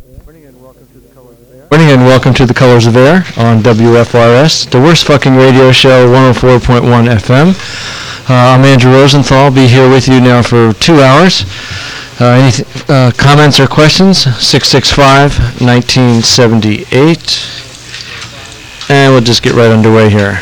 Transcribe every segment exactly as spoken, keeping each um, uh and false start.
Morning and welcome to the Colors of Air on W F R S, the worst fucking radio show, one oh four point one F M. Uh, I'm Andrew Rosenthal. I'll be here with you now for two hours. Uh, any th- uh, comments or questions? six six five, nineteen seventy-eight. And we'll just get right underway here.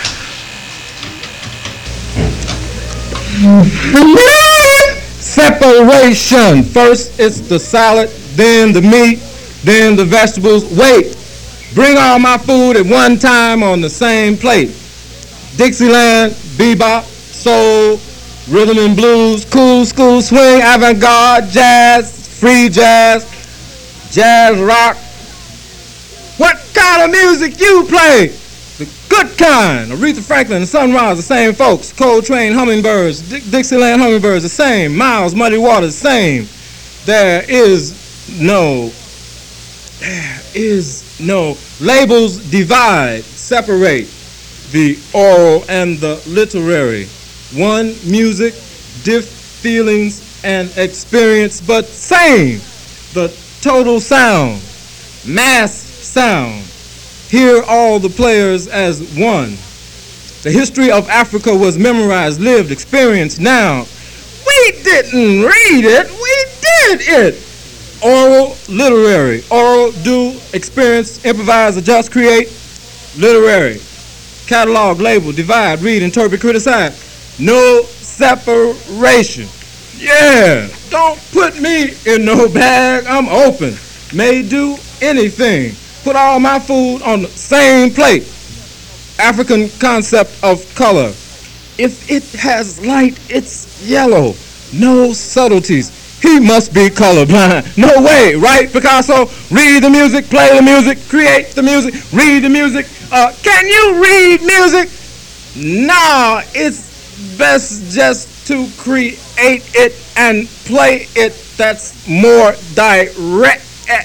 Separation. First it's the salad, then the meat, then the vegetables. Wait, bring all my food at one time on the same plate. Dixieland, bebop, soul, rhythm and blues, cool school swing, avant-garde, jazz, free jazz, jazz rock. What kind of music you play? The good kind. Aretha Franklin and Sunrise, the same folks. Coltrane, Hummingbirds, D- Dixieland Hummingbirds, the same. Miles, Muddy Waters, the same. There is no, there is no. Labels divide, separate the oral and the literary. One music, diff feelings and experience, but same. The total sound, mass sound. Hear all the players as one. The history of Africa was memorized, lived, experienced now. We didn't read it, we did it. Oral, literary. Oral, do, experience, improvise, adjust, create. Literary. Catalog, label, divide, read, interpret, criticize. No separation. Yeah, don't put me in no bag. I'm open. May do anything. Put all my food on the same plate. African concept of color. If it has light, it's yellow. No subtleties. He must be colorblind. No way, right, Picasso? Read the music, play the music, create the music, read the music. Uh, can you read music? Nah, it's best just to create it and play it. That's more direct.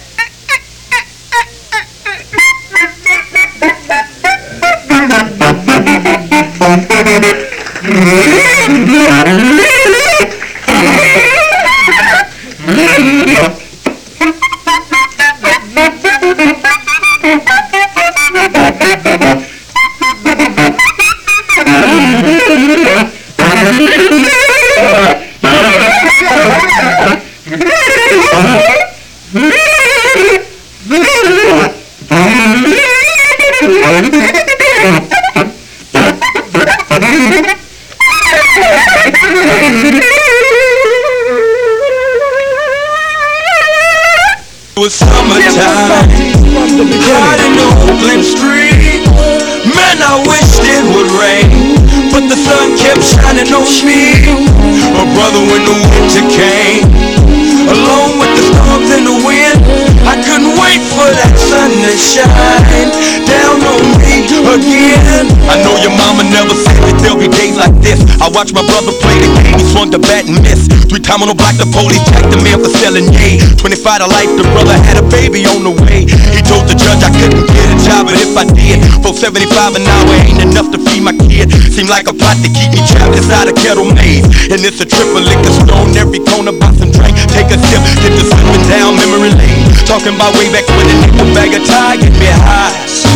It was summertime, hot in Oakland Street. Man, I wished it would rain, but the sun kept shining on me. My brother, when the winter came, along with the storms and the wind, I couldn't wait for that sun to shine down on me again. I know your mama never said that there'll be days like this. I watched my brother play the game, he swung the bat and missed. Three times on the block, the police jacked the man for selling yay. twenty-five to life, the brother had a baby on the way. He told the judge I couldn't get a job, but if I did, four seventy-five an hour ain't enough to feed my kid. Seemed like a plot to keep me trapped inside a kettle maze. And it's a triple liquor store on every corner, buy some drink, take a sip, get to slipping down memory lane. Talking about way back when the nickel bag of tie get me high.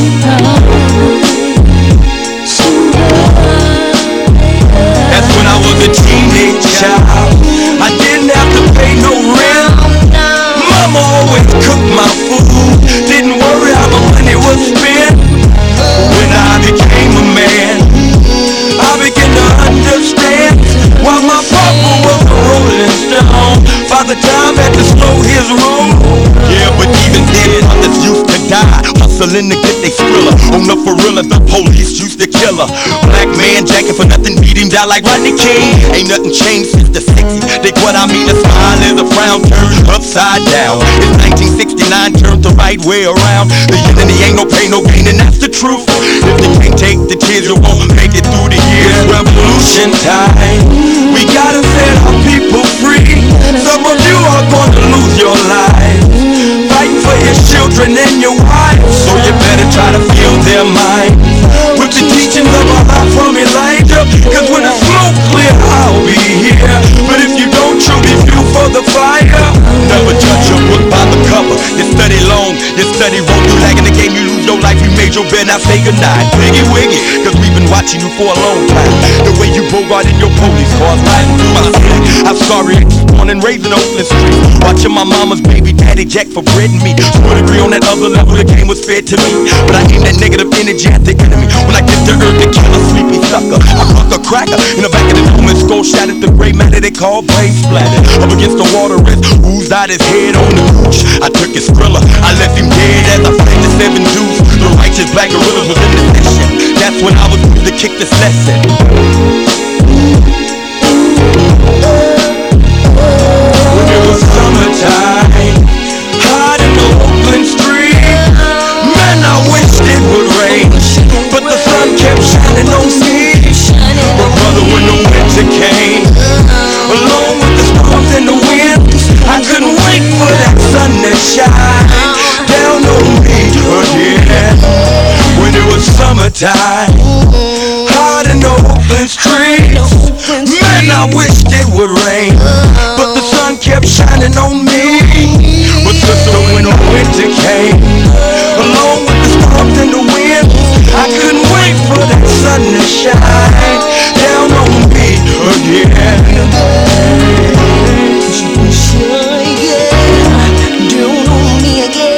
That's when I was a teenage child. I didn't have to pay no rent. Mama always cooked my food. Didn't worry how my money was spent. When I became a man, I began to understand why my papa was a rolling stone. Father Time had to slow his roll. Yeah, but even then, others used to die, hustling to get they skrilla. On the gorilla, the police used to kill her. Black man jacking for nothing, beat him down like Rodney King. Ain't nothing changed since the sixties. Think what I mean, a smile is a frown turned upside down. It's nineteen sixty-nine, turned the right way around. The unity ain't no pain, no gain, and that's the truth. If you can't take the tears, you won't make it through the years. Revolution time, we gotta set our people free. Some of you are gonna lose your lives, fighting for your children and your wives. So you better try to feel their minds with the teachings of Allah from Elijah. Cause when the smoke clear, I'll be here. But if you don't truly feel for the fire, never judge your book by the cover. You study long This study road, you lag in the game, you lose your life, you made your bed, now say goodnight. Wiggy wiggy, cause we've been watching you for a long time. The way you bogart in your police cars, riding through my city. I'm sorry, born and raised in Oakland Street, watching my mama's baby daddy Jack for bread and meat. To a degree on that other level, the game was fed to me, but I aim that negative energy at the enemy. When I get to earth to kill a sleepy sucker, I fuck a cracker in the back of the dome and skull shattered. The gray matter they call brain splattered. Up against the water as oozed out his head on the gooch. I took his thriller, I left him dead as I flamed the seven dudes. The righteous black gorillas was in the session. That's when I was moved to kick this lesson. When it was summertime, hot in the Oakland street, man, I wished it would rain, but the sun kept shining on me. But brother, when the winter came, along with the storms and the winds, I couldn't wait for that sun to shine down on me again. When it was summertime, hot in the Oakland streets, man, I wished it would rain, but the sun kept shining on me. But sister, when the winter came, along with the storms and the winds, I couldn't wait for that sun to shine down on me again. Down on me again.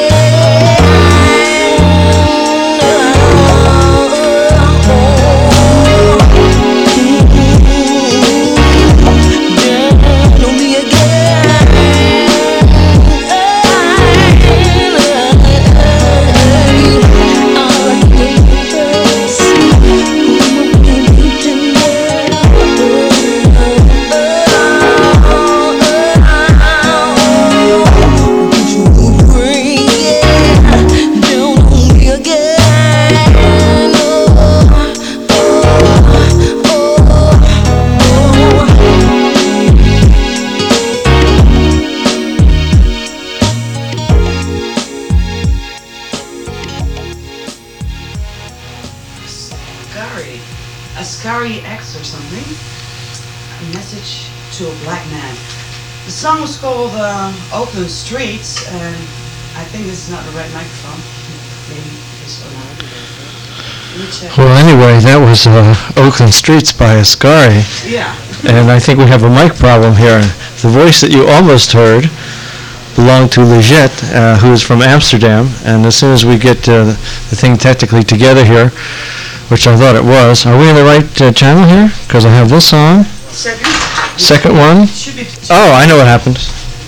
The song was called uh, Oakland Streets, and I think this is not the right microphone. Maybe it's another. Let me check. Well, anyway, that was uh, Oakland Streets by Ascari. Yeah. And I think we have a mic problem here. The voice that you almost heard belonged to Leggett, uh, who is from Amsterdam. And as soon as we get uh, the thing technically together here, which I thought it was, are we in the right uh, channel here? Because I have this on. Second. Second one. Should be. Oh, I know what happened.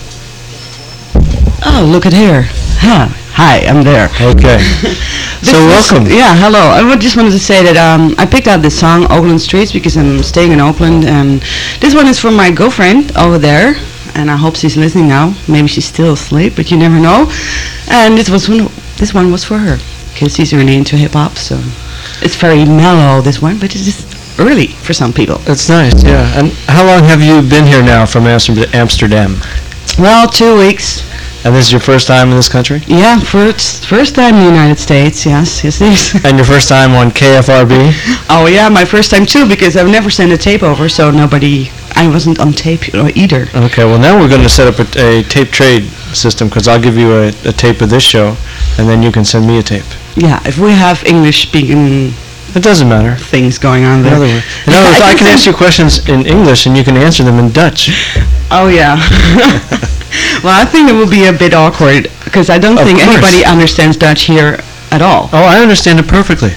Oh, look at here. Huh. Hi, I'm there. Okay. So welcome. Yeah, hello. I would just wanted to say that um, I picked out this song, Oakland Streets, because I'm staying in Oakland, and this one is for my girlfriend over there, and I hope she's listening now. Maybe she's still asleep, but you never know. And this was one, this one was for her, because she's really into hip-hop, so it's very mellow, this one, but it's just early for some people. That's nice, yeah. And how long have you been here now from Amsterdam? Well, two weeks. And this is your first time in this country? Yeah, first first time in the United States, yes, yes it is. And your first time on K F R B? Oh yeah, my first time too, because I've never sent a tape over, so nobody, I wasn't on tape either. Okay, well now we're going to set up a, a tape trade system, because I'll give you a, a tape of this show, and then you can send me a tape. Yeah, if we have English-speaking... It doesn't matter. Things going on there. In other words, in other words I, I can ask you questions in English and you can answer them in Dutch. Oh yeah. Well, I think it will be a bit awkward because I don't of think course. anybody understands Dutch here at all. Oh, I understand it perfectly.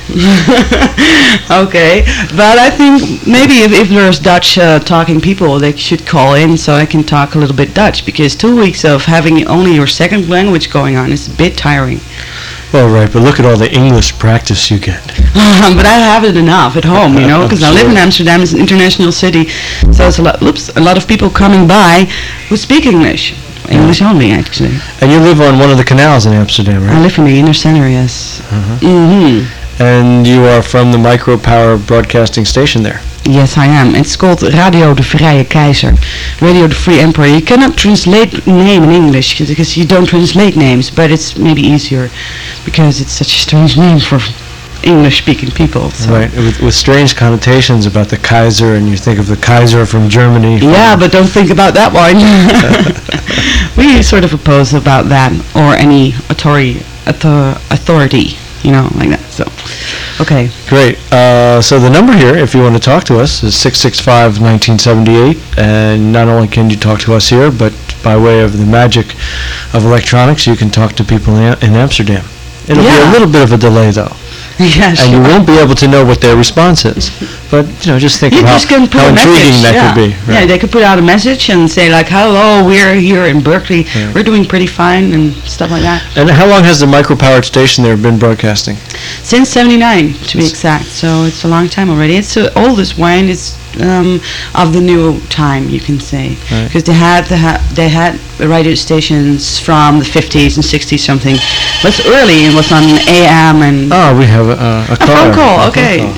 Okay, but I think maybe if, if there's Dutch uh, talking people, they should call in so I can talk a little bit Dutch, because two weeks of having only your second language going on is a bit tiring. Well, right, but look at all the English practice you get. But I have it enough at home, you know, because I live in Amsterdam. It's an international city, so it's a lot, oops, a lot of people coming by who speak English. English only, actually. And you live on one of the canals in Amsterdam, right? I live in the inner center, yes. Uh-huh. Mm-hmm. And you are from the micropower broadcasting station there? Yes, I am. It's called Radio de Vrije Keizer, Radio the Free Emperor. You cannot translate name in English because you don't translate names, but it's maybe easier because it's such a strange name for English-speaking people. So. Right, with, with strange connotations about the Kaiser, and you think of the Kaiser from Germany. From Yeah, but don't think about that one. We sort of oppose about that, or any authority, author- authority, you know, like that. So, okay. Great. Uh, so the number here, if you want to talk to us, is six six five, one nine seven eight. And not only can you talk to us here, but by way of the magic of electronics, you can talk to people in, in Amsterdam. It'll be a Yeah. little bit of a delay, though. Yeah, And you sure. won't be able to know what their response is. But, you know, just think You of how, just can put how a intriguing message, that yeah. could be. Yeah, Right. they could put out a message and say like, "Hello, we're here in Berkeley. Yeah. We're doing pretty fine," and stuff like that. And how long has the micro-powered station there been broadcasting? Since seventy-nine, to be It's- exact. So it's a long time already. It's the oldest one. It's um, of the new time, you can say, Right. because they had the ha- they had radio stations from the fifties and sixties something. But it's early. It was on A M and Oh, we have a, a, a a caller. phone call. A phone Okay. call.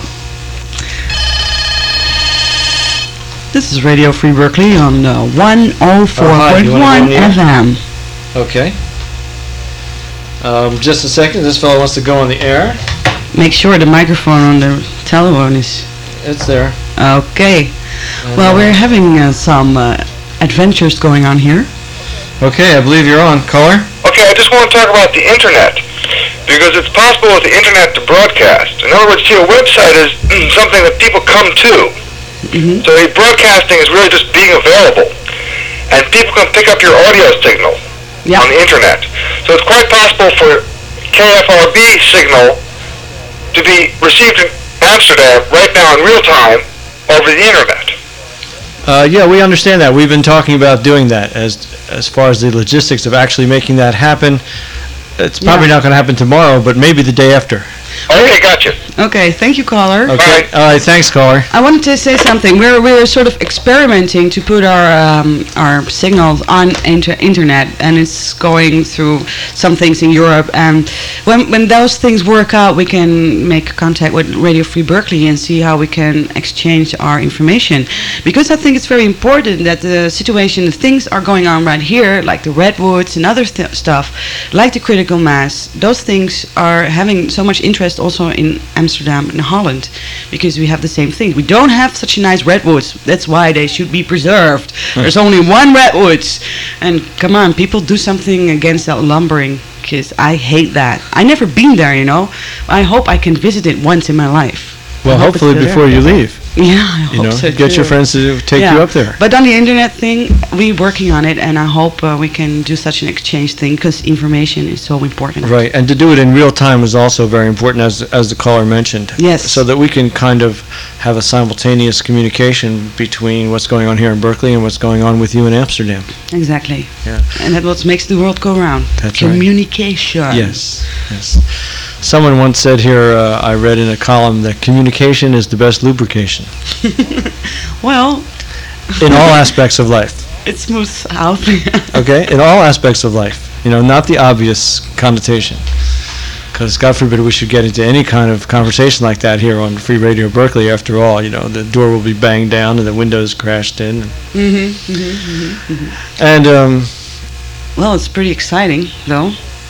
This is Radio Free Berkeley on uh, one oh four point You wanna one go in the air? F M. Okay. Um, just a second. This fellow wants to go on the air. Make sure the microphone on the telephone is It's there. okay. Well, we're having uh, some uh, adventures going on here. Okay, I believe you're on. Caller? Okay, I just want to talk about the internet, because it's possible with the internet to broadcast. In other words, see, a website is something that people come to. Mm-hmm. So the broadcasting is really just being available. And people can pick up your audio signal Yeah. on the internet. So it's quite possible for K F R B signal to be received in Amsterdam right now in real time over the internet. Uh, yeah, we understand that. We've been talking about doing that as as far as the logistics of actually making that happen. It's probably Yeah. not going to happen tomorrow, but maybe the day after. Okay, gotcha. Okay, thank you, caller. Okay. All right. Thanks, caller. I wanted to say something. We're we're sort of experimenting to put our um, our signals on inter- internet, and it's going through some things in Europe. And when when those things work out, we can make contact with Radio Free Berkeley and see how we can exchange our information. Because I think it's very important that the situation, the things are going on right here, like the redwoods and other th- stuff, like the critical mass. Those things are having so much interest also in Amsterdam and Holland, because we have the same thing. We don't have such nice redwoods. That's why they should be preserved. There's only one redwoods. And come on, people do something against that lumbering, because I hate that. I never been there, you know. I hope I can visit it once in my life. Well, I hope hopefully it's still before there. you leave, Yeah, I you hope know, so get your too. friends to take Yeah. you up there. But on the internet thing, we're working on it, and I hope uh, we can do such an exchange thing, because information is so important. Right, and to do it in real time is also very important, as as the caller mentioned. Yes. So that we can kind of have a simultaneous communication between what's going on here in Berkeley and what's going on with you in Amsterdam. Exactly. Yeah. And that's what makes the world go round. That's right. Communication. Yes, yes. Someone once said here, uh, I read in a column, that communication is the best lubrication Well, in all aspects of life. it smooths out. Okay, in all aspects of life. You know, not the obvious connotation. Because God forbid we should get into any kind of conversation like that here on Free Radio Berkeley. After all, you know, the door will be banged down and the windows crashed in. hmm hmm hmm And, um, Well, it's pretty exciting, though.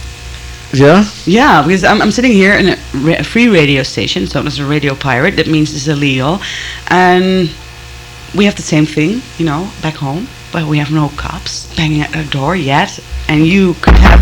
yeah, Yeah, because I'm, I'm sitting here in a, ra- a free radio station, so it's a radio pirate. That means it's illegal. And we have the same thing, you know, back home. But we have no cops banging at our door yet. And you could have...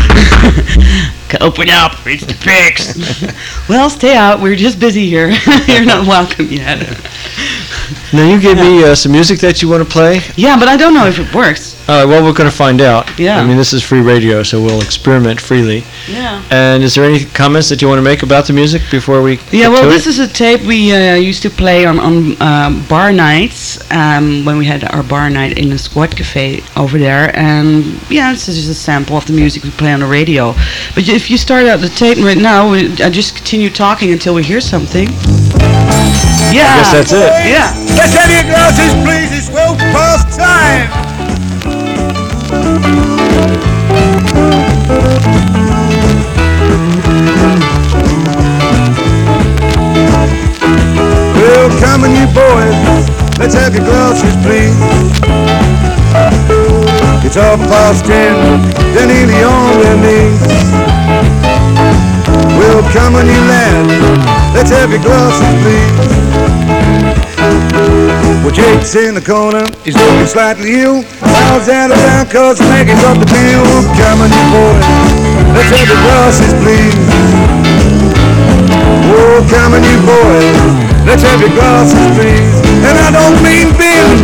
Open up, it's the pigs. Well, stay out, we're just busy here. You're not welcome yet. now you gave me uh, some music that you want to play. Yeah, but I don't know if it works. All right, well, we're going to find out. Yeah. I mean, this is free radio, so we'll experiment freely. Yeah. And is there any comments that you want to make about the music before we Yeah, get well, to this it? is a tape we uh, used to play on, on um, bar nights um, when we had our bar night in the Squad Cafe over there. And yeah, this is just a sample of the music we play on the radio. But if you start out the tape right now, we, I just continue talking until we hear something. Yeah. I guess that's it. Yeah. Let's have your glasses, please. It's well past time. Well, come on, you boys, let's have your glasses, please. It's half past ten, they're nearly on their knees. Well, come on, you lads, let's have your glasses, please. Well, Jake's in the corner, he's looking slightly ill. Miles out of town, cause Maggie's up the bill. Come on, you boys, let's have your glasses. glasses, please. Oh, come on, you boys, let's have your glasses, please. And I don't mean bins.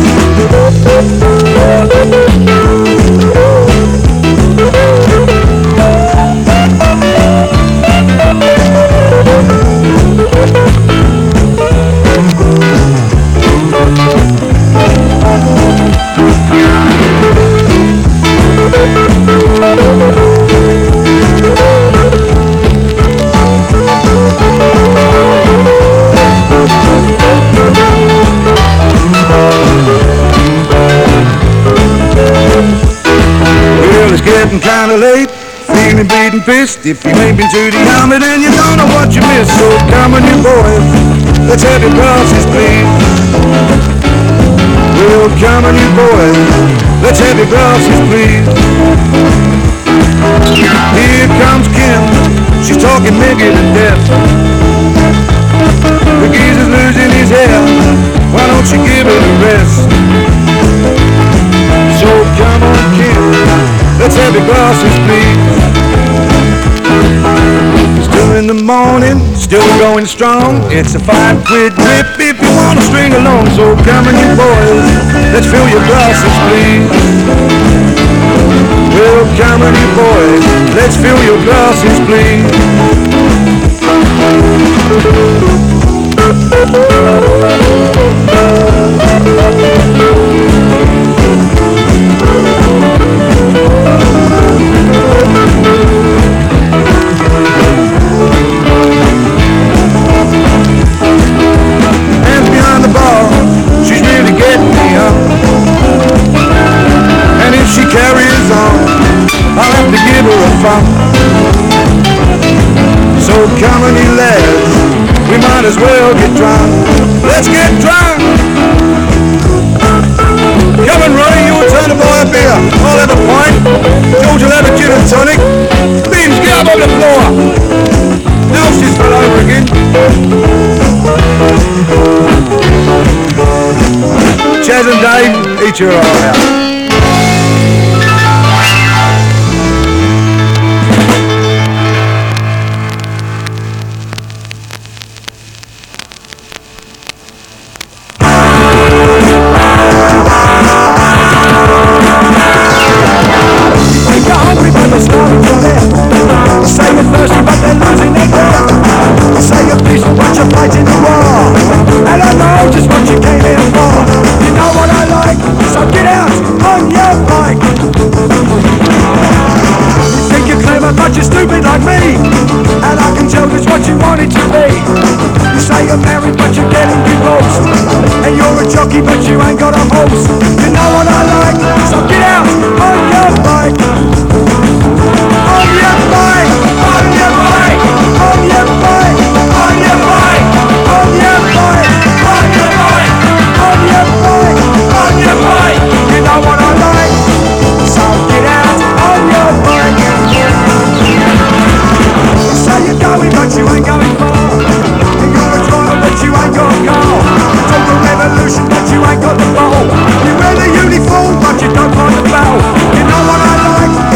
Well, it's getting kinda late, feeling beaten pissed. If you ain't been to the army, then you don't know what you missed. So come on, you boys, let's have your glasses, please. Well, come on, you boys, let's have your glasses, please. Here comes Kim, she's talking Mickey to death. The geezer's losing his hair, why don't you give it a rest? So come on, Kim, let's have your glasses, please. Still in the morning, still going strong. It's a five quid grip if you want to string along. So come on, you boys, let's fill your glasses, please. Well, come on, you boys, let's fill your glasses, please. And behind the bar, she's really getting me up. And if she carries on, I'll have to give her a funk. So come on, you lads, we might as well get drunk. Let's get drunk. Come on, Ronnie, you'll turn the boy a beer. I'll have a pint. George will have a gin and tonic. Beans, get up on the floor. Now she's fell over again. Chaz and Dave, eat your eye out. But you ain't got a horse. You know what I like, so get out on your bike. On your bike, on your bike, on your bike, on your bike, on your bike, on your bike, on your bike, on your bike. You know what I like, so get out on your bike. So you're going but you ain't going far. You're a driver but you ain't got a car. Talk a revolution but you ain't got the ball. You wear the uniform but you don't find the bell. You know what I like?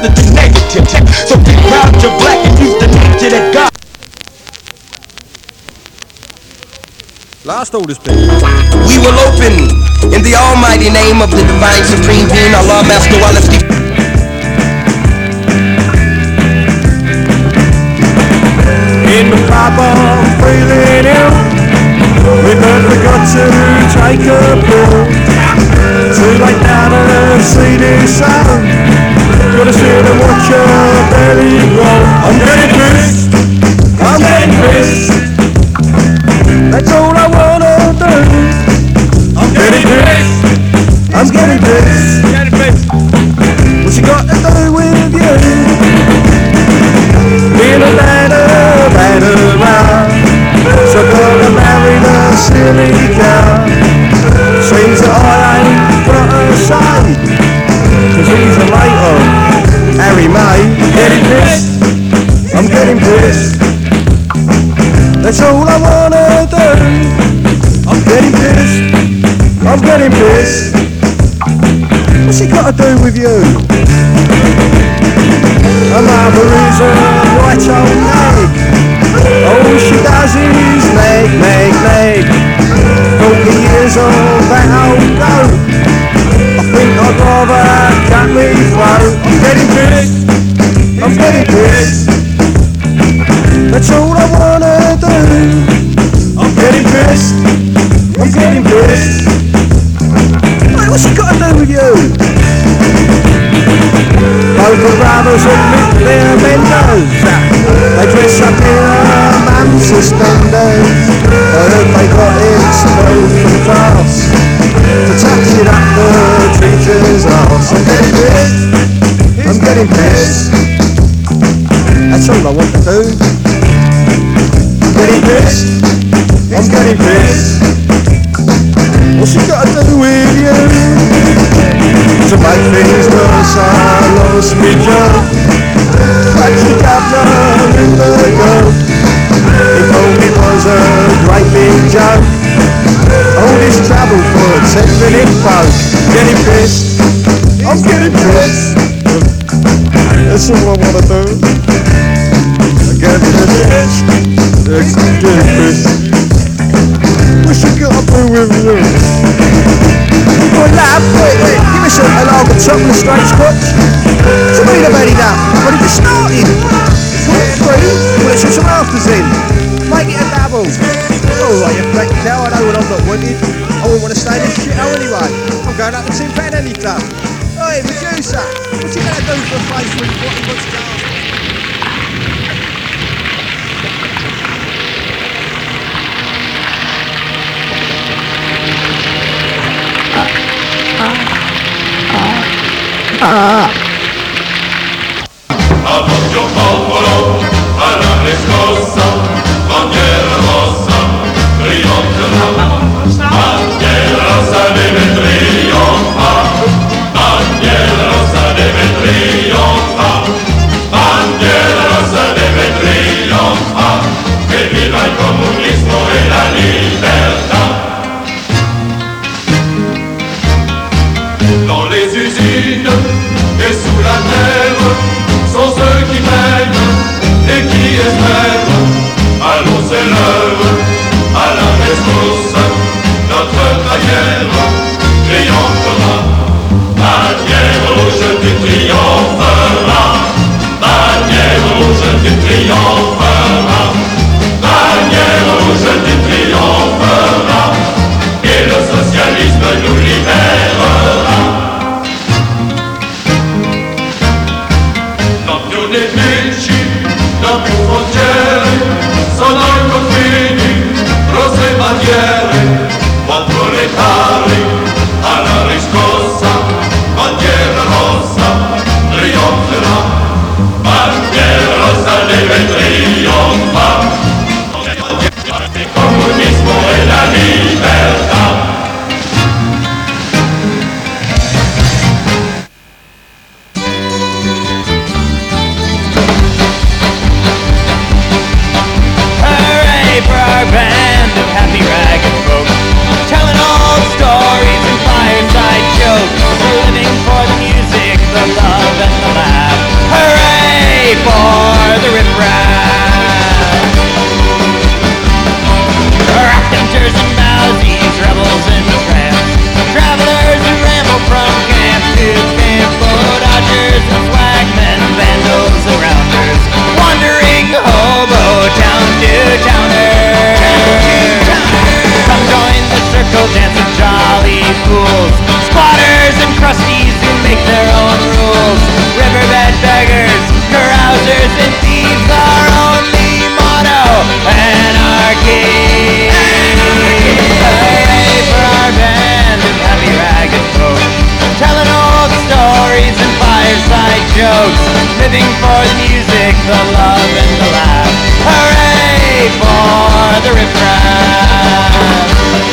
to the negative. So be proud you're black and use the nature that God. Last orders, please. We will open in the almighty name of the divine supreme being, Allah, Master Wallace. In the pipe I'm feeling ill, because we got to take a pill. Too late now to see this out. Gotta sit and watch your belly grow. I'm getting pissed, I'm getting pissed. That's all I wanna do. I'm getting pissed, I'm getting pissed. What's it got to do with you? Being a better, better man. So gonna marry the silly cow. Seems that I ain't got a say, cause he's a mate of Harry May. Getting pissed, I'm getting pissed. That's all I wanna do. I'm getting pissed, I'm getting pissed. What's it got to do with you? A mother is a white old leg. All she does is leg, leg, leg. Forty years old, that old goat. I think I'd rather cut me throat. I'm getting pissed, I'm getting pissed. That's all I wanna do. I'm getting pissed, I'm getting pissed. Wait, what's it got to do with you? Both the brothers admit they're benders. They dress up in a mum suspenders. I heard they got expelled from class for touching up the teacher's arse. I'm getting pissed, I'm getting pissed. That's all I want to do. I'm getting pissed, I'm getting pissed. What's it got to do with you? To make things worse, I lost me job. That's the governor in the go. He told me it was a great big joke. All this trouble for a ten minute poke. Getting pissed, I'm getting pissed. That's all I wanna do. I get pissed, I'm getting pissed. What's it got to do with you? Good lad, wait, wait, give us a, a lager top and a straight scotch. So me the belly now, what have you started? One, three, well let's have some afters in. Make it a double. Oh, right, you thank you now, I know when I'm not wanted. I wouldn't want to stay in this shithole anyway. I'm going up to Tim Penny Club. Oi, producer, what's he going to do for a place where he wants to go? A voglio popolo, alla riscossa, bandiera rossa, trionferà. Bandiera rossa deve trionfare, bandiera rossa deve trionfare, bandiera rossa deve trionfare, che viva il comunismo e la libertà. Dans les usines et sous la terre sont ceux qui mènent et qui espèrent. Allons, c'est l'heure, à la rescousse, notre bannière triomphera. Bannière rouge, tu triompheras. Bannière rouge, tu triompheras. Bannière rouge, tu triompheras. Et le socialisme nous libérera. Non più nemici, non più frontiere, sono i confini, rose bandiere, buon proletari, alla riscossa, bandiera rossa, trionferà, bandiera rossa deve trionfare, il comunismo e la libertà. Band of happy ragged folk telling old stories dance of jolly fools, spotters and crusties who make their own rules, riverbed beggars, carousers and thieves, our only motto, anarchy. Hooray for our band of happy ragged folk, telling old stories and fireside jokes, living for the music, the love and the laugh. Hooray for the riffraff.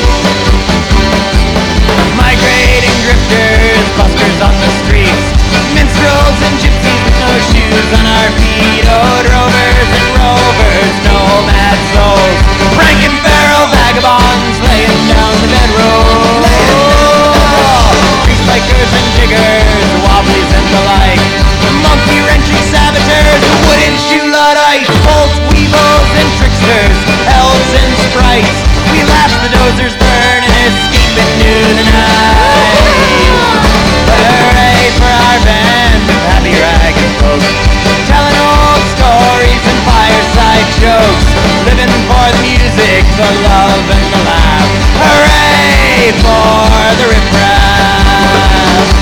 Migrating drifters, buskers on the streets, minstrels and gypsies with no shoes on our feet, oh, drovers and rovers, nomad souls, rank and barrel vagabonds laying down the bedroll, grease bikers and jiggers, wobblies and the like, monkey wrenching saboteurs, wooden shoe Luddites, bolts, weevils and tricksters, elves and sprites, we laugh the dozers burn and escape into the night. Hooray for our band of happy ragged folk, telling old stories and fireside jokes, living for the music, the love and the laugh. Hooray for the riffraff.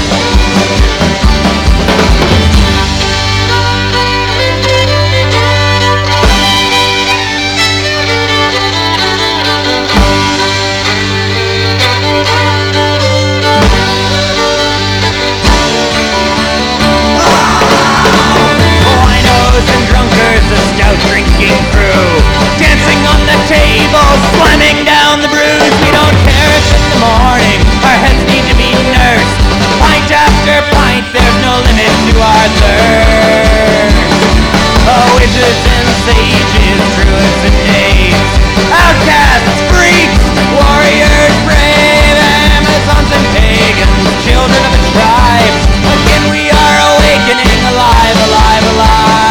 Drinking crew, dancing on the table, slamming down the brews. We don't care if in the morning our heads need to be nursed. Pint after pint, there's no limit to our thirst. Oh, wizards and sages, druids and knaves, outcasts, freaks, warriors, brave, Amazons and pagans, children of the tribes. Again we are awakening, alive, alive, alive.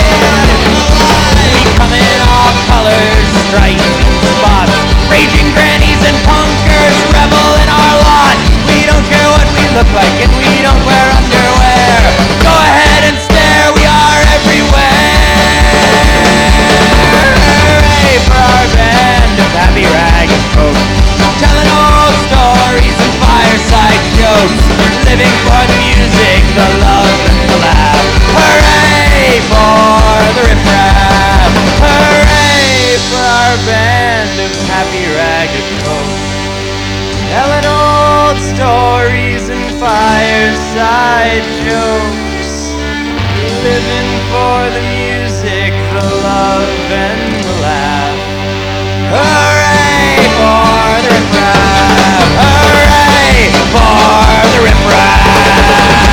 Coming all colors, stripes and spots, raging grannies and punkers, rebel in our lot. We don't care what we look like and we don't wear underwear. Go ahead and stare, we are everywhere. Hooray for our band of happy ragged folk, telling old stories and fireside jokes, living for the music, the love and the laugh. Hooray for the riffraff. Hooray for our band of happy ragged folk, telling old stories and fireside jokes, living for the music, the love and the laugh. Hooray for the riffraff. Hooray for the riffraff.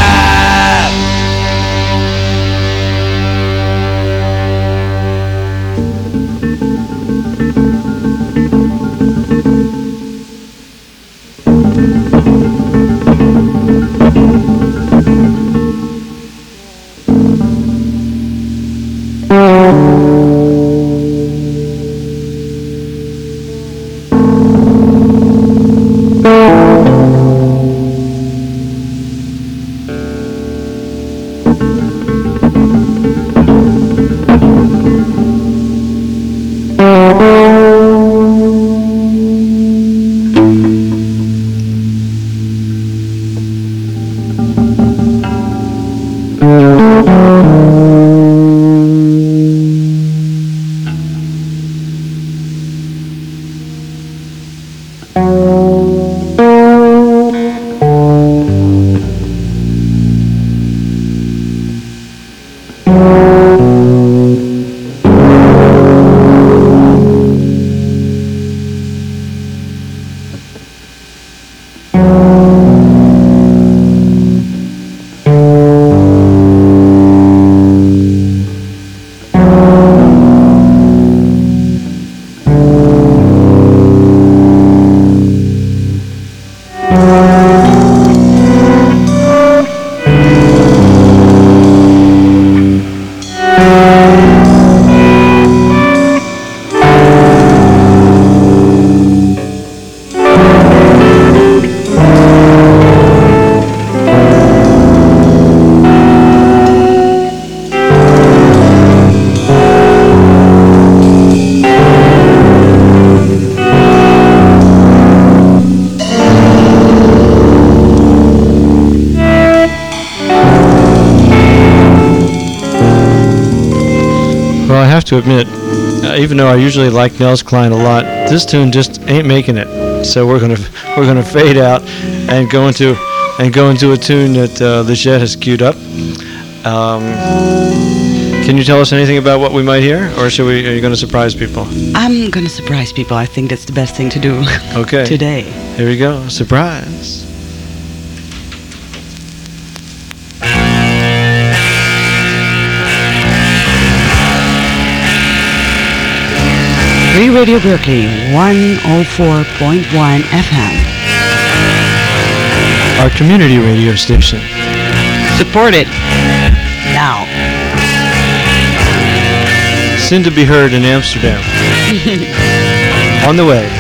have to admit, uh, even though I usually like Nels Klein a lot, this tune just ain't making it. So we're gonna we're gonna fade out and go into and go into a tune that uh, Lichette has queued up. Um, can you tell us anything about what we might hear, or should we? Are you going to surprise people? I'm gonna surprise people. I think that's the best thing to do. Okay. Today. Here we go. Surprise. Free Radio Berkeley, one oh four point one F M. Our community radio station. Support it now. Soon to be heard in Amsterdam. On the way.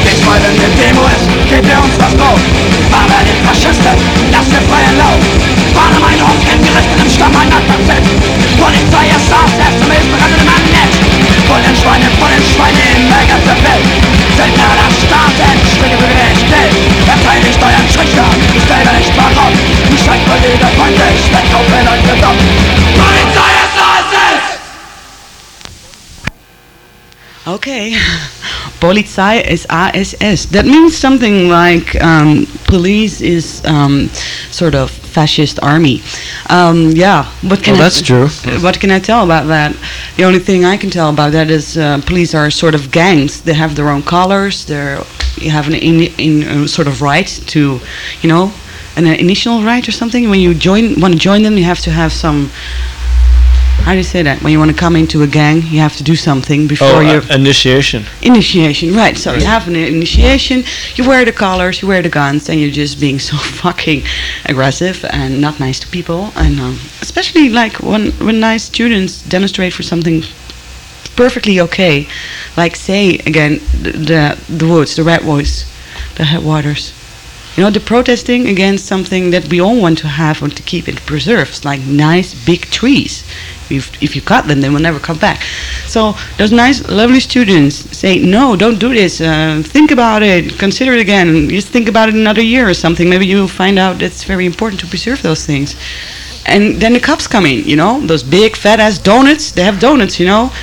Demo ist, gebt ihr uns was drauf. Aber den Faschisten, lasst ihr freien Lauf. Fahne mein Rock in gerichtetem Stamm ein nackter Fit. Polizei ist auf, selbst zum Hilfe kann man nicht. Von den Schweinen, von den Schweinen in Megaste Bild. Sind nach der Straße, Stücke für den still. Erteil die Steuern, Trichter, ich selber nicht warum. Die scheint wohl wieder freundlich, weg auf den euch gekommen. Polizei ist alles! Okay. Polizei is A S S. That means something like um, police is um, sort of fascist army. Um, yeah. What can Well, I that's true. What can I tell about that? The only thing I can tell about that is uh, police are sort of gangs. They have their own colors. They're you have an in, in uh, sort of right to, you know, an initial right or something. When you join, want to join them, you have to have some. How do you say that? When you want to come into a gang, you have to do something before Oh, you. uh, initiation. Initiation, right. So you have an initiation, you wear the collars, you wear the guns, and you're just being so fucking aggressive and not nice to people. And um, especially like when, when nice students demonstrate for something perfectly okay, like say again, the, the, the woods, the red woods, the headwaters. You know, the protesting against something that we all want to have and to keep it preserved, like nice big trees. If, if you cut them, they will never come back. So those nice, lovely students say, no, don't do this. Uh, think about it. Consider it again. Just think about it another year or something. Maybe you'll find out it's very important to preserve those things. And then the cops come in, you know, those big fat ass donuts. They have donuts, you know,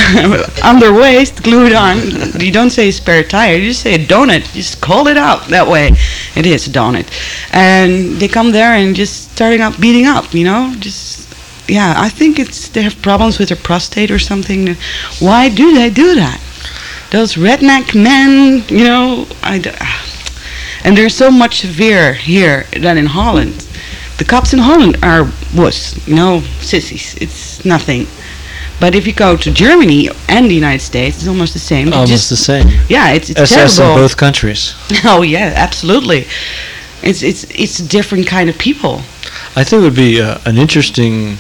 on their waist, glued on. You don't say spare tire, you just say a donut. Just call it out that way. It is a donut. And they come there and just starting up, beating up, you know, just. Yeah, I think it's they have problems with their prostate or something. Why do they do that? Those redneck men, you know, I d- and they're so much severe here than in Holland. The cops in Holland are wuss, you know, sissies. It's nothing. But if you go to Germany and the United States, it's almost the same. They Almost just- the same. Yeah, it's, it's S S in terrible. both countries. Oh yeah, absolutely. It's it's it's a different kind of people. I think it would be uh, an interesting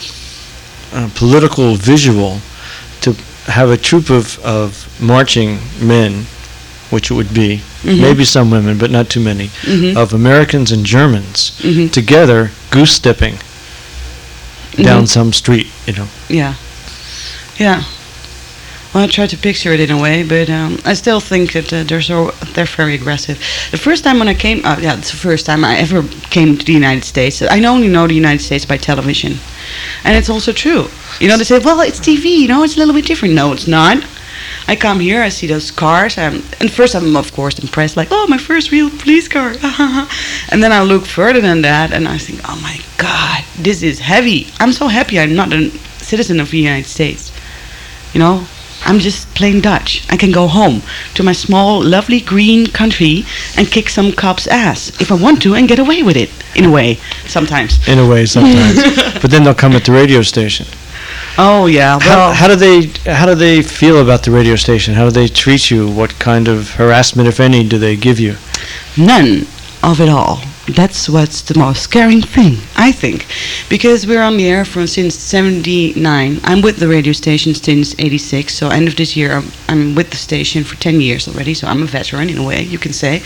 uh, political visual to have a troop of, of marching men, which it would be, Mhm. maybe some women, but not too many, Mhm. of Americans and Germans Mhm. together goose stepping down Mhm. some street, you know. Yeah. Yeah. Well, I try to picture it in a way, but um, I still think that uh, they're so they're very aggressive. The first time when I came, uh, yeah, it's the first time I ever came to the United States. I only know the United States by television, and it's also true. You know, they say, well, it's T V. You know, it's a little bit different. No, it's not. I come here, I see those cars, um, and first I'm of course impressed, like, oh, my first real police car. And then I look further than that, and I think, oh my God, this is heavy. I'm so happy I'm not a citizen of the United States. You know, I'm just plain Dutch. I can go home to my small, lovely green country and kick some cop's ass if I want to and get away with it, in a way, sometimes. In a way, sometimes. But then they'll come at the radio station. Oh yeah, How, well, how do they how do they feel about the radio station? How do they treat you? What kind of harassment, if any, do they give you? none of it all. That's what's the most scaring thing, I think, because we're on the air from since seventy-nine. I'm with the radio station since eighty-six, so end of this year I'm, I'm with the station for ten years already, so I'm a veteran in a way, you can say.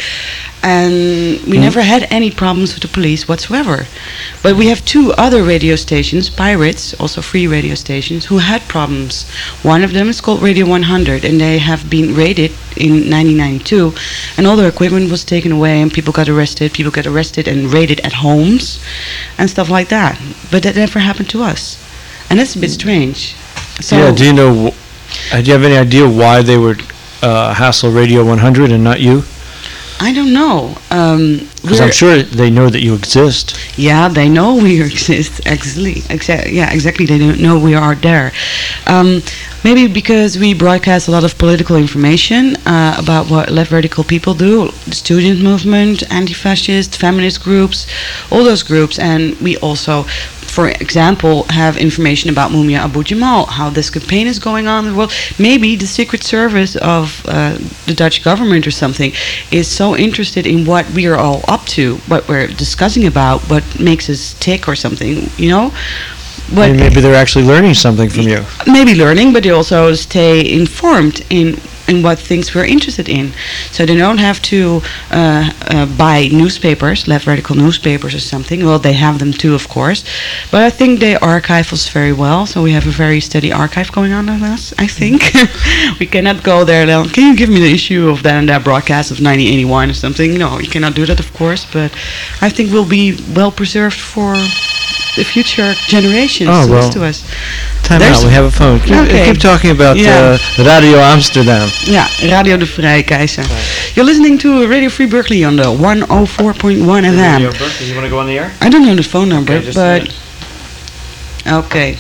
And we Mm. never had any problems with the police whatsoever. But we have two other radio stations, pirates, also free radio stations, who had problems. One of them is called Radio one hundred, and they have been raided in nineteen ninety-two, and all their equipment was taken away, and people got arrested, people got arrested and raided at homes, and stuff like that. But that never happened to us. And that's a bit strange. So yeah. Do you know? wh- uh, do you have any idea why they would uh, hassle Radio one hundred and not you? I don't know. Um, Because I'm we're- sure they know that you exist. Yeah, they know we exist. Exactly. Exa- yeah, exactly. They don't know we are there. Um, maybe because we broadcast a lot of political information uh, about what left radical people do, the student movement, anti-fascist, feminist groups, all those groups, and we also, for example, have information about Mumia Abu Jamal, how this campaign is going on in the world. Maybe the Secret Service of uh, the Dutch government or something is so interested in what we are all up to, what we're discussing about, what makes us tick or something, you know? What And maybe they're actually learning something from you. maybe learning, but they also stay informed in in what things we're interested in. So they don't have to uh, uh, buy newspapers, left radical newspapers or something. Well, they have them too, of course. But I think they archive us very well. So we have a very steady archive going on with us, I think. We cannot go there and, can you give me the issue of that and that broadcast of nineteen eighty-one or something? No, you cannot do that, of course. But I think we'll be well preserved for the future generations Oh, to well. listen to us. Time There's- out. We have a phone. Keep, Okay. keep talking about Yeah. uh, Radio Amsterdam. Yeah, Radio de Vrije Keizer. You're listening to Radio Free Berkeley on the one oh four point one F M. You want to go on the air? I don't know the phone number, Okay, just a but... minute. Okay.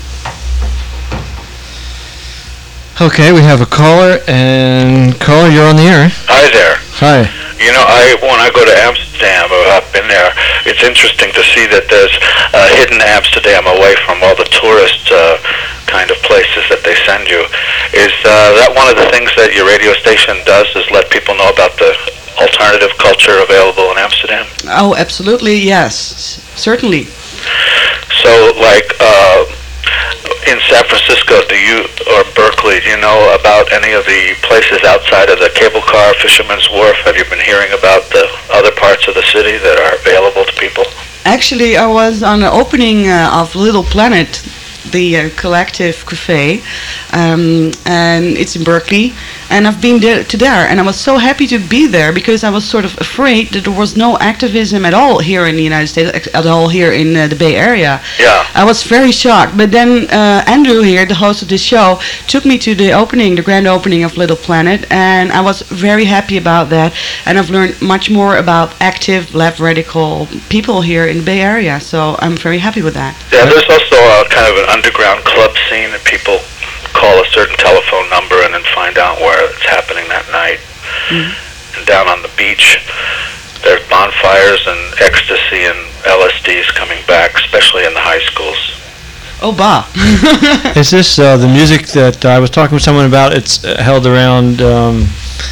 Okay, we have a caller, and caller, you're on the air. Hi there. Hi. You know, I when I go to Amsterdam, or I've been there, it's interesting to see that there's a hidden Amsterdam away from all the tourist uh, kind of places that they send you. Is uh, that one of the things that your radio station does, is let people know about the alternative culture available in Amsterdam? Oh, absolutely, yes. Certainly. So, like, uh, in San Francisco, do you, or Berkeley, do you know about any of the places outside of the cable car, Fisherman's Wharf? Have you been hearing about the other parts of the city that are available to people? Actually, I was on the opening uh, of Little Planet, the uh, collective cafe, um, and it's in Berkeley, and I've been there to there, and I was so happy to be there because I was sort of afraid that there was no activism at all here in the United States, ex- at all here in uh, the Bay Area. Yeah. I was very shocked, but then uh, Andrew here, the host of this show, took me to the opening, the grand opening of Little Planet, and I was very happy about that, and I've learned much more about active left radical people here in the Bay Area, so I'm very happy with that. Yeah, there's also a kind of an underground club scene that people call a certain telephone number and then find out where it's happening that night. Mhm. And down on the beach, there's bonfires and ecstasy and L S Ds coming back, especially in the high schools. Oh, bah. Is this uh, the music that I was talking with someone about? It's uh, held around, um,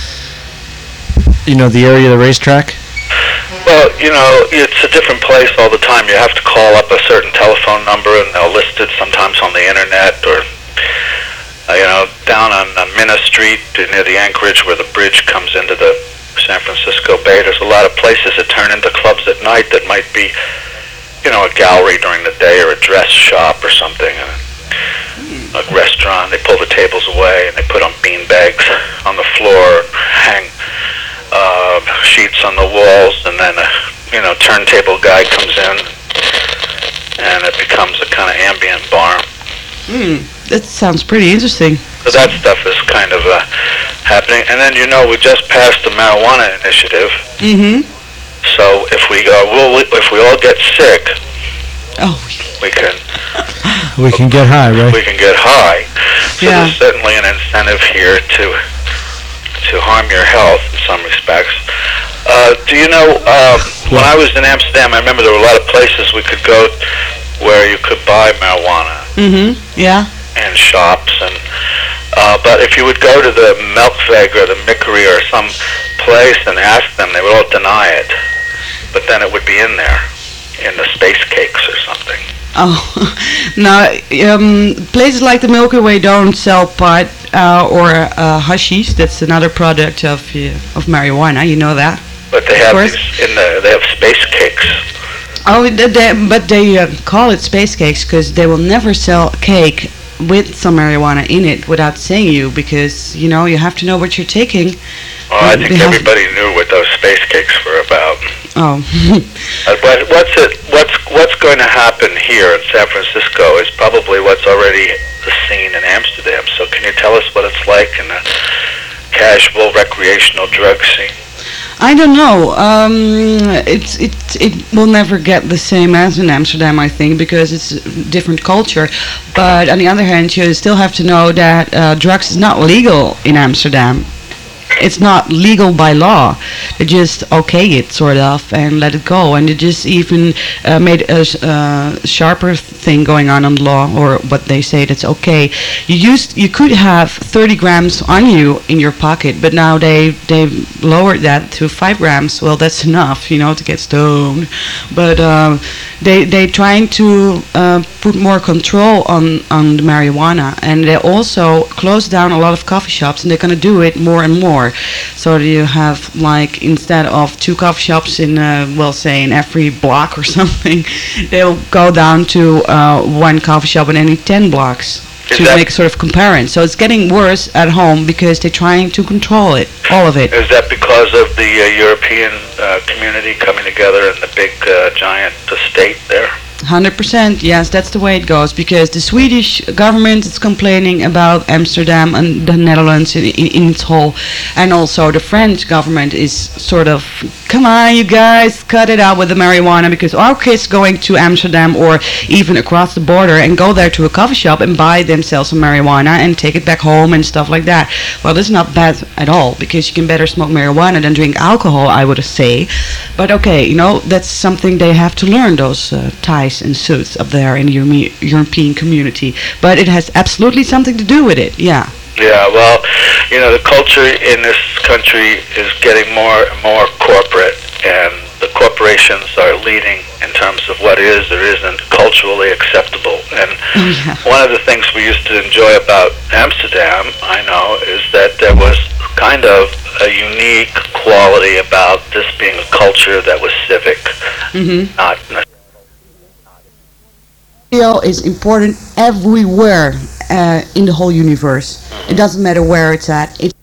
you know, the area of the racetrack? Well, you know, it's a different place all the time. You have to call up a certain telephone number and they'll list it sometimes on the internet, or, uh, you know, down on, on Minna Street near the Anchorage where the bridge comes into the San Francisco Bay. There's a lot of places that turn into clubs at night that might be, you know, a gallery during the day or a dress shop or something. A, a restaurant, they pull the tables away and they put on bean bags on the floor, hang uh, sheets on the walls, and then a, you know, turntable guy comes in and it becomes a kind of ambient bar. Hmm, that sounds pretty interesting. So that stuff is kind of uh, happening. And then, you know, we just passed the marijuana initiative. Mm-hmm. So if we go, we'll, if we all get sick, Oh, we can We can get high, right? we can get high. So Yeah. there's certainly an incentive here to to harm your health in some respects. Uh, do you know, uh, when I was in Amsterdam, I remember there were a lot of places we could go where you could buy marijuana mm-hmm, yeah. and shops, and uh, but if you would go to the Melkweg or the Mickery or some place and ask them, they would all deny it. But then it would be in there, in the space cakes or something. Oh, now, um, places like the Milky Way don't sell pot uh, or uh, hashish. That's another product of uh, of marijuana. You know that. But they Of have course. these in the they have space cakes. Oh, they, they, but they uh, call it space cakes because they will never sell cake with some marijuana in it without saying you, because you know you have to know what you're taking. Well, I They think have- everybody knew what those space cakes were about. Oh. Uh, but what's it? What's what's going to happen here in San Francisco is probably what's already the scene in Amsterdam. So can you tell us what it's like in the casual recreational drug scene? I don't know. Um, it's it it will never get the same as in Amsterdam, I think, because it's a different culture. But on the other hand, you still have to know that uh, drugs is not legal in Amsterdam. it's not legal by law. They just okay it sort of and let it go, and they just even uh, made a sh- uh, sharper thing going on on the law, or what they say that's okay. You used you could have thirty grams on you in your pocket, but now they they lowered that to five grams. Well, that's enough, you know, to get stoned. But uh, they they trying to uh, put more control on on the marijuana, and they also close down a lot of coffee shops, and they're gonna do it more and more. So you have, like, instead of two coffee shops in uh, well, say in every block or something, they'll go down to uh, one coffee shop in any ten blocks. Is To that- make sort of comparison. So it's getting worse at home because they're trying to control it, all of it. Is that because of the uh, European uh, community coming together in the big uh, giant estate there? one hundred percent, yes, that's the way it goes, because the Swedish government is complaining about Amsterdam and the Netherlands in, in, in its whole, and also the French government is sort of, come on you guys, cut it out with the marijuana, because our kids going to Amsterdam or even across the border and go there to a coffee shop and buy themselves some marijuana and take it back home and stuff like that. Well, this is not bad at all, because you can better smoke marijuana than drink alcohol, I would say. But okay, you know, that's something they have to learn, those uh, ties and suits up there in the Euro- European community. But it has absolutely something to do with it, yeah. Yeah, well, you know, the culture in this country is getting more and more corporate, and the corporations are leading in terms of what is or isn't culturally acceptable. And yeah. one of the things we used to enjoy about Amsterdam, I know, is that there was kind of a unique quality about this being a culture that was civic, Mm-hmm. not necessarily. Radio is important everywhere uh, in the whole universe. It doesn't matter where it's at. It